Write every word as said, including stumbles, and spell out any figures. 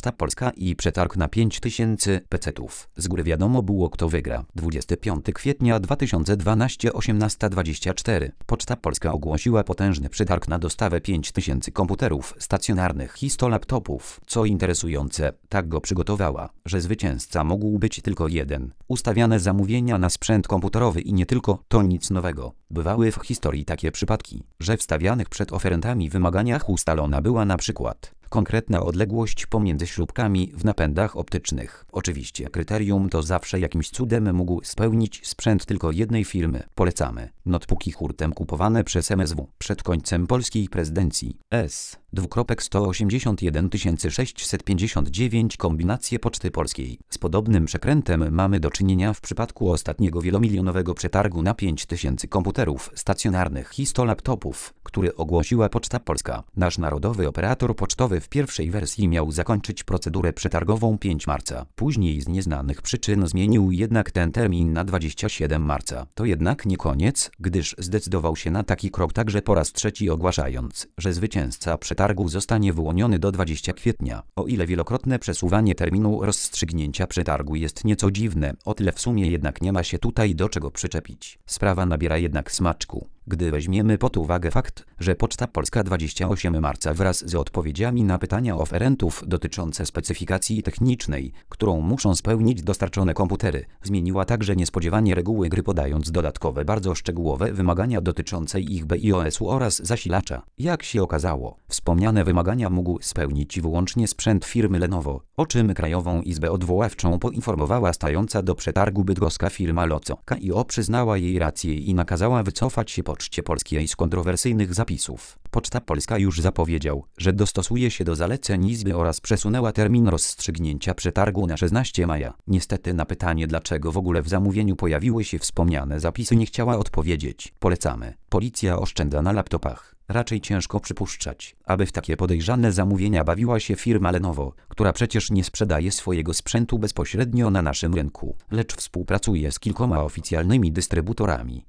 Poczta Polska i przetarg na pięć tysięcy pecetów. Z góry wiadomo było, kto wygra. dwudziestego piątego kwietnia dwa tysiące dwunastego, osiemnasta dwadzieścia cztery. Poczta Polska ogłosiła potężny przetarg na dostawę pięć tysięcy komputerów stacjonarnych i sto laptopów. Co interesujące, tak go przygotowała, że zwycięzca mógł być tylko jeden. Ustawiane zamówienia na sprzęt komputerowy i nie tylko, to nic nowego. Bywały w historii takie przypadki, że w stawianych przed oferentami wymaganiach ustalona była na przykład konkretna odległość pomiędzy śrubkami w napędach optycznych. Oczywiście kryterium to zawsze jakimś cudem mógł spełnić sprzęt tylko jednej firmy. Polecamy. Notebooki hurtem kupowane przez M S W przed końcem polskiej prezydencji. S. Dwukropek sto osiemdziesiąt jeden tysięcy sześćset pięćdziesiąt dziewięć kombinacje Poczty Polskiej. Z podobnym przekrętem mamy do czynienia w przypadku ostatniego wielomilionowego przetargu na pięć tysięcy komputerów stacjonarnych i sto laptopów, który ogłosiła Poczta Polska. Nasz narodowy operator pocztowy w pierwszej wersji miał zakończyć procedurę przetargową piątego marca. Później z nieznanych przyczyn zmienił jednak ten termin na dwudziestego siódmego marca. To jednak nie koniec, gdyż zdecydował się na taki krok także po raz trzeci ogłaszając, że zwycięzca przetargu zostanie wyłoniony do dwudziestego kwietnia. O ile wielokrotne przesuwanie terminu rozstrzygnięcia przetargu jest nieco dziwne, o tyle w sumie jednak nie ma się tutaj do czego przyczepić. Sprawa nabiera jednak smaczku, gdy weźmiemy pod uwagę fakt, że Poczta Polska dwudziestego ósmego marca wraz z odpowiedziami na pytania oferentów dotyczące specyfikacji technicznej, którą muszą spełnić dostarczone komputery, zmieniła także niespodziewanie reguły gry, podając dodatkowe, bardzo szczegółowe wymagania dotyczące ich BIOS-u oraz zasilacza. Jak się okazało, wspomniane wymagania mógł spełnić wyłącznie sprzęt firmy Lenovo, o czym Krajową Izbę Odwoławczą poinformowała stająca do przetargu bydgoska firma Loco. K I O przyznała jej rację i nakazała wycofać się Poczcie Polskiej z kontrowersyjnych zapisów. Poczta Polska już zapowiedział, że dostosuje się do zaleceń Izby oraz przesunęła termin rozstrzygnięcia przetargu na szesnastego maja. Niestety na pytanie, dlaczego w ogóle w zamówieniu pojawiły się wspomniane zapisy, nie chciała odpowiedzieć. Polecamy. Policja oszczędza na laptopach. Raczej ciężko przypuszczać, aby w takie podejrzane zamówienia bawiła się firma Lenovo, która przecież nie sprzedaje swojego sprzętu bezpośrednio na naszym rynku, lecz współpracuje z kilkoma oficjalnymi dystrybutorami.